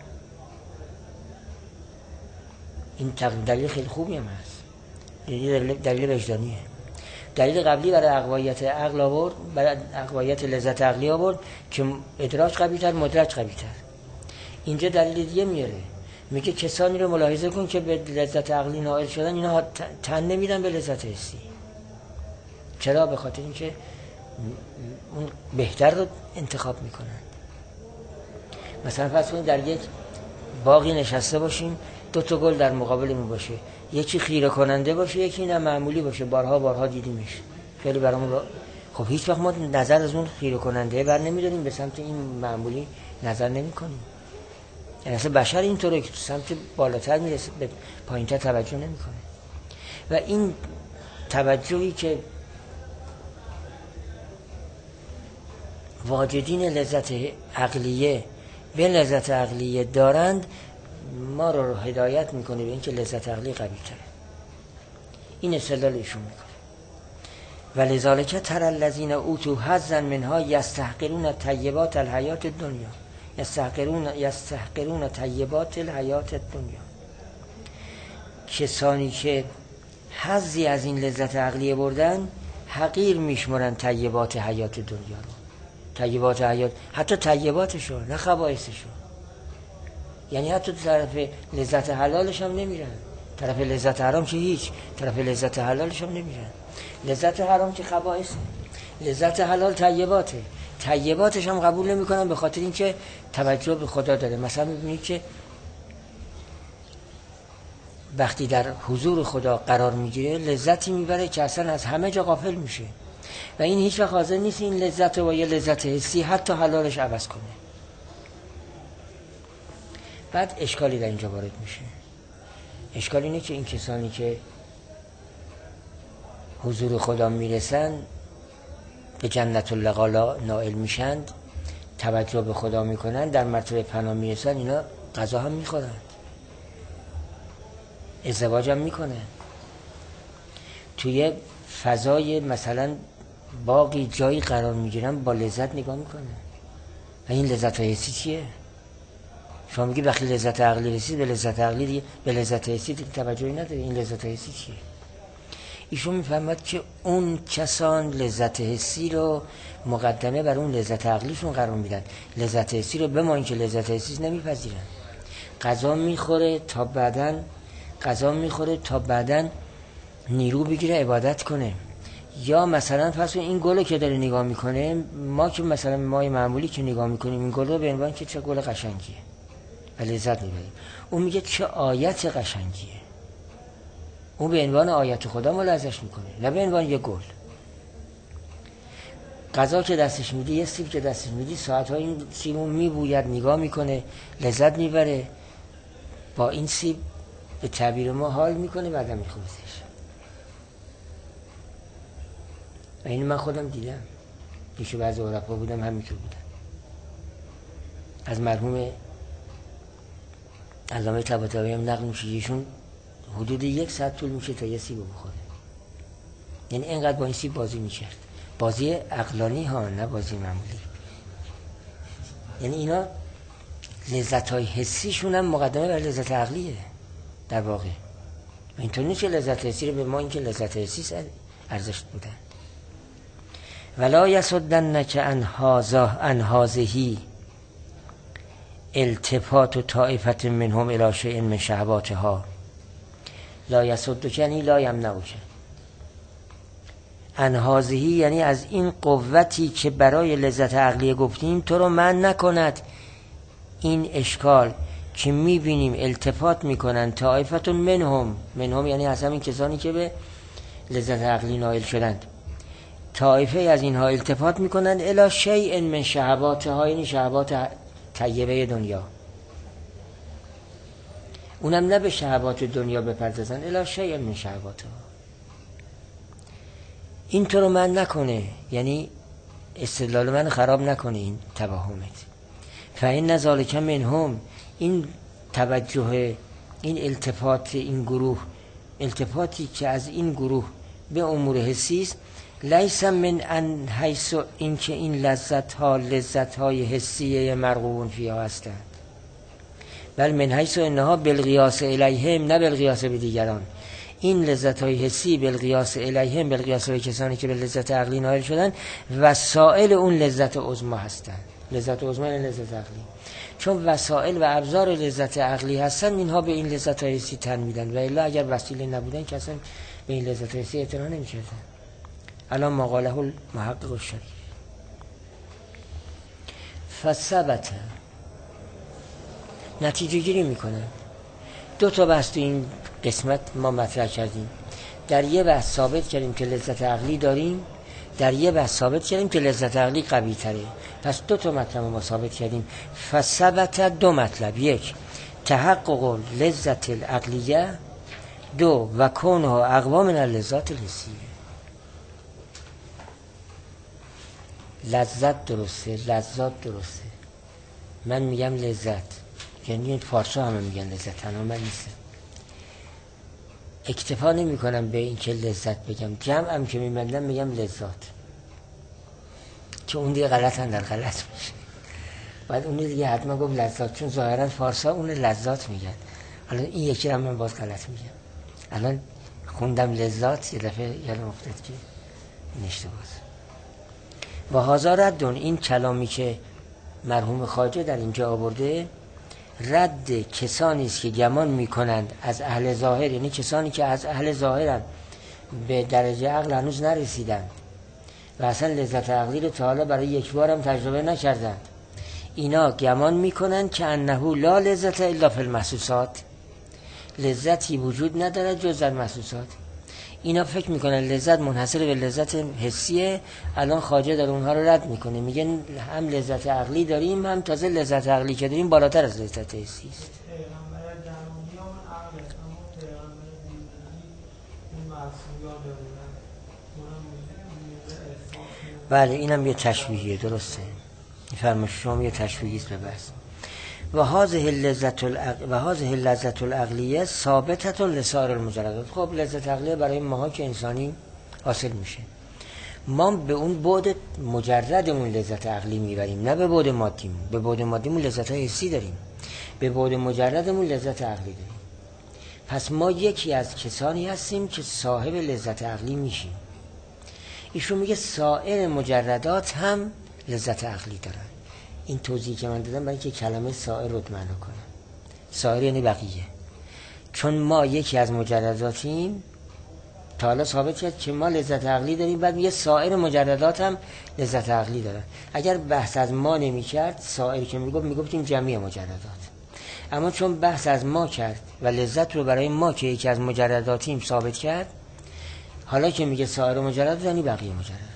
این دلیل خیلی خوبی هم هست، دلیل, دلیل وجدانیه. دلیل قبلی برای اقوایت عقل آورد، برای اقوایت لذت عقلی آورد که ادراک قوی تر، مدرک قوی تر. اینجا دلیل دیگه میاره، میگه کسانی رو ملاحظه کن که به لذت عقلی نائل شدن اینا تن نمیدن به لذت حسی. چرا؟ به خاطر اینکه اون بهتر رو انتخاب میکنن. مثلا فرض کنید در یک باغی نشسته باشیم، دو تا گل در مقابلمون باشه، یکی خیره کننده باشه یکی نه معمولی باشه، بارها بارها دیدیمش، خیلی برامون را خب هیچ وقت ما نظر از اون خیره کننده بر نمیداریم، به سمت این معمولی نظر نمی کنیم. یعنی اصلا بشر اینطوره که تو سمت بالاتر میرسه به پایینتر توجه نمی کنه. و این توجهی که واجدین لذت عقلیه به لذت عقلیه دارند ما رو هدایت میکنه به اینکه لذت عقلی قوی تره. این استدلال ایشون میکنه. ولذالک تر الذین اوتوا حظا منها یستحقرون طیبات الحیات الدنیا یستحقرون یستحقرون طیبات الحیات الدنیا. کسانی که حظی از این لذت عقلیه بردن حقیر میشمرن طیبات حیات دنیا رو. طیبات حیات، حتی طیباتشو، نه خبائثشو. یعنی حتی طرف لذت حلالش هم نمیرن، طرف لذت حرام که هیچ، طرف لذت حلالش هم نمیرن. لذت حرام که خبائثه، لذت حلال طیباته. طیباتش هم قبول نمیکنن به خاطر اینکه توجه به خدا داره. مثلا میبینید که وقتی در حضور خدا قرار میگیره لذتی میبره که اصلا از همه جا غافل میشه و این هیچ وقت حاضر نیست این لذت و یه لذت حسی حتی حلالش عوض کنه. بعد اشکالی در اینجا وارد میشه. اشکال اینه که این کسانی که حضور خدا میرسن، به جنت اللقا نائل میشند، توجه به خدا میکنن، در مرتبه پناه میرسن، اینا غذا هم میخورن، ازدواج هم میکنن، توی فضای مثلا باقی جایی قرار میگیرن، با لذت نگاه میکنن. و این لذت حسی چیه؟ شما میگی وقتی لذت عقلی رسید به لذت عقلی دیگه به لذت حسی دیگه توجهی نداره. این لذت حسی چیه؟ ایشون میفهمد که اون کسان لذت حسی رو مقدمه بر اون لذت عقلیشون قرار میدن. لذت حسی رو به ما اینکه لذت حسی نمیپذیرن. غذا میخوره تا بعدن غذا میخوره تا بعدن نیرو بگیره عبادت کنه. یا مثلا پس این گلو که داره نگاه میکنه، ما که مثلا مای معمولی که نگاه میکنیم این گل رو به عنوان که چه گل قشنگیه و لذت میبریم. اون میگه چه آیت قشنگیه. اون به عنوان آیت خدا ملاحظش میکنه، نه به عنوان یه گل. غذا که دستش میدی، یه سیب که دستش میدی، ساعت‌ها این سیبو میبوید، نگاه میکنه، لذت میبره، با این سیب به تعبیر ما حال میکنه، بعدم میخوردش. و این من خودم دیدم، پیش بعضی عرفا بودم همینطور بودن. از مرحوم علامه طباطبایی هم نقل میشه ایشون حدود یک ساعت طول میشه تا یه سیب بخوره. یعنی اینقدر با این سیب بازی میکرد، بازی عقلانی ها، نه بازی معمولی. یعنی اینا لذت های حسیشون هم مقدمه بر لذت عقلیه در واقع. و اینطور نیست که لذت حسی رو به ما اینکه لذت حسی ارزش بودن. ولا یصدنک عن هذا عن هذه التفات طائفه منهم الی شیء من شهواتها. لا یصدک یعنی لا یمنعک عن هذه، یعنی از این قوتی که برای لذت عقلیه گفتیم تو رو منع نکند. این اشکال که میبینیم التفات میکنن طائفه منهم، منهم یعنی از همین کسانی که به لذت عقلی نائل شدند، طائفه از اینها التفات میکنن الی شیء من شهواتها، یعنی شهوات طیبه دنیا. اونم نه به شهوات دنیا بپردازن، الی شیء من شهواتها. این تو رو من نکنه، یعنی استدلال من خراب نکنه این توهمت. فإن ذلک منهم، این توجه، این التفات این گروه، التفاتی که از این گروه به امور حسی است، لیس من ان حیث این که این لذت ها لذت های حسیه مرغوبون فیها هستند، بل من حیث انها بالقیاس الیهم، نه بالقیاس به دیگران. این لذت های حسی بالقیاس الیهم، بالقیاس به کسانی که به لذت عقلی نائل شدن، وسائل اون لذت عظما هستند. لذت عظما یعنی لذت عقلی، چون وسائل و ابزار لذت عقلی هستن، اینها به این لذت های حسی تن میدن، و الا اگر وسیله نبودن که اصلا به این لذت های حسی اعتنا نمی‌کردن. الان ما قاله المحقق الشریف فثبت، نتیجه گیری میکنن. دو تا بحث تو این قسمت ما مطرح کردیم. در یه بحث ثابت کردیم که لذت عقلی داریم در یه بحث ثابت کردیم که لذت عقلی قوی تره. پس دو تا مطلب ما ثابت کردیم. فثبت دو مطلب: یک، تحقق لذت العقلیه، دو، و کونه اقوا من اللذات الحسیه. لذت درسته، لذات درسته. من میگم لذت، یعنی فارسی همه میگن لذت، تنها من نیستم. اکتفا نمی کنم به این که لذت بگم، جمع هم که میمندم میگم لذات، چون اون دیگه غلط هم در غلط میشه. بعد اون دیگه حتما گفت لذات، چون ظاهرا فارسا اون لذات میگن. الان این یکی هم من باز غلط میگم. الان خوندم لذات، یه دفعه یادم افتاد که این اشتباهه. و هازا ردون، این کلامی که مرحوم خواجه در اینجا آورده رد کسانی است که گمان میکنند از اهل ظاهر، یعنی کسانی که از اهل ظاهرن، به درجه عقل هنوز نرسیدن و اصلا لذت عقلی رو تا حالا برای یک بار هم تجربه نکردن. اینا گمان میکنند که انه لا لذت الا فی المحسوسات، لذتی وجود نداره جز در محسوسات. اینا فکر میکنن لذت منحصر به لذت حسیه. الان خواجه در اونها رو رد میکنه، میگه هم لذت عقلی داریم، هم تازه لذت عقلی که داریم بالاتر از لذت حسی است. بله اینم یه تشبیهیه، درسته، فرمایش شما یه تشبیهی است به بس. و هذه اللذت العقل و هذه اللذت العقلیه ثابته لسائر المجردات. خب لذت عقلیه برای ماها که انسانی حاصل میشه، ما به اون بعد مجردمون لذت عقلی میبریم، نه به بعد مادیمون. به بعد مادیمون لذت های حسی داریم، به بعد مجردمون لذت عقلی داریم. پس ما یکی از کسانی هستیم که صاحب لذت عقلی میشیم. ایشون میگه سایر مجردات هم لذت عقلی دارن. این توضیحی که من دادم برای که کلمه سایر رو معنا کنم. سایر یعنی بقیه، چون ما یکی از مجرداتیم. تا حالا ثابت شد که ما لذت عقلی داریم، بعد میگه سایر مجردات هم لذت عقلی دارن. اگر بحث از ما نمی کرد، سایر که میگفت میگفتیم جمعی مجردات. اما چون بحث از ما کرد و لذت رو برای ما که یکی از مجرداتیم ثابت کرد، حالا که میگه سایر مجردات یعنی بقیه مجردات.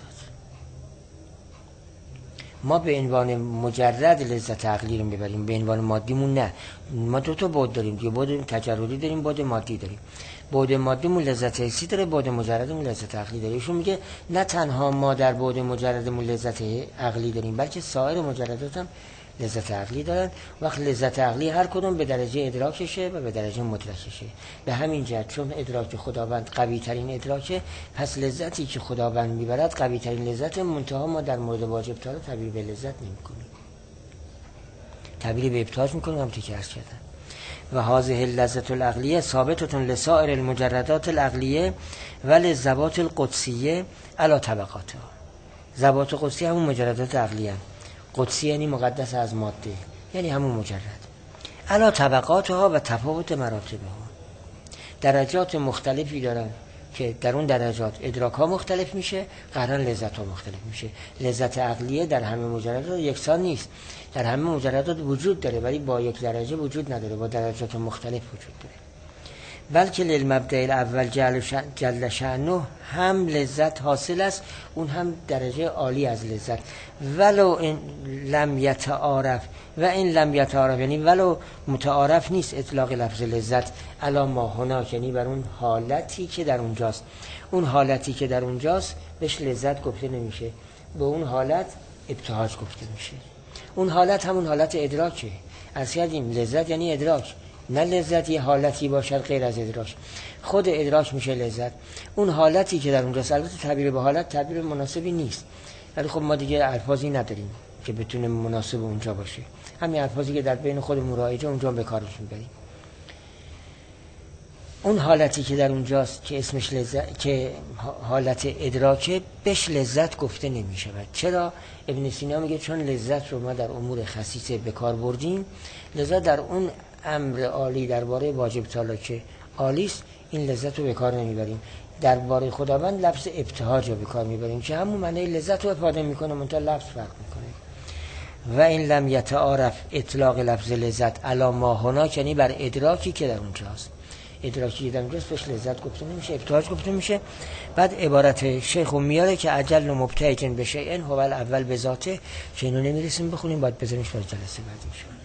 ما به عنوان مجرد لذت عقلی رو میبریم، به عنوان مادیمون نه. ما دو تا بعد داریم دیگه، بعد تجربی داریم، بعد مادی داریم. بعد مادیمون لذت حسی داره، بعد مجردمون لذت عقلی داره. ایشون میگه نه تنها ما در بعد مجردمون لذت عقلی داریم، بلکه سایر مجردات هم لذت عقلی دارن. وقت لذت عقلی هر کدوم به درجه ادراکشه و به درجه مدرکشه. به همین جهت چون ادراک خداوند قوی ترین ادراکه، پس لذتی که خداوند میبرد قوی ترین لذت. منتها ما در مورد واجب طالب تعبیر به لذت نمیکنیم، تعبیر به ابتهاج میکنیم، هم که عرض کردن. و هذه اللذت العقلیه ثابتة لسائر المجردات العقلیه و للذوات القدسیه علی طبقاتها. ذوات قدسی همون مجردات عقلیه، قدسی یعنی مقدس از ماده، یعنی همون مجرد. علی طبقاتها و تفاوت مراتبها، درجات مختلفی دارن که در اون درجات ادراک ها مختلف میشه، قطعا لذت ها مختلف میشه. لذت عقلیه در همه مجردات یکسان نیست، در همه مجردات وجود داره ولی با یک درجه وجود نداره، با درجات مختلف وجود داره. بلکه للمبدأ الاول جل شأن جل شأنه هم لذت حاصل است، اون هم درجه عالی از لذت. ولو این لم یتعارف و این لم یتعارف یعنی ولو متعارف نیست اطلاق لفظ لذت علی ما هناک، یعنی بر اون حالتی که در اونجاست. اون حالتی که در اونجاست بهش لذت گفته نمیشه، به اون حالت ابتهاج گفته میشه. اون حالت همون حالت ادراکه. از کردیم لذت یعنی ادراک، نه لذت یه حالتی باشد غیر از ادراک. خود ادراک میشه لذت. اون حالتی که در اونجاست، البته تعبیر به حالت تعبیر مناسبی نیست، ولی خب ما دیگه الفاظی نداریم که بتونه مناسب اونجا باشه. همین الفاظی که در بین خودمون رایجه اونجا به کارش میبریم. اون حالتی که در اونجاست که اسمش لذت، که حالت ادراکه، بهش لذت گفته نمیشه. چرا؟ ابن سینا میگه چون لذت رو ما در امور خصیصه به کار بردیم، لذت در اون امر عالی درباره واجب تعالی که عالی است، این لذت رو به کار نمیبریم. درباره خداوند لفظ ابتهاج رو به کار میبریم که همون معنی لذت رو افاده میکنه، منتها لفظ فرق میکنه. و این لم یتعارف اطلاق لفظ لذت علی ما هناک یعنی بر ادراکی که در اونجاست. ادراکی در اونجاست بهش لذت گفته نمیشه، ابتهاج گفته میشه. بعد عبارت شیخ میاره که عجل و مبتهجن به شیئن هو الاول به ذاته، که اینو نمیرسیم بخونیم، باید بذاریمش برای جلسه بعدی.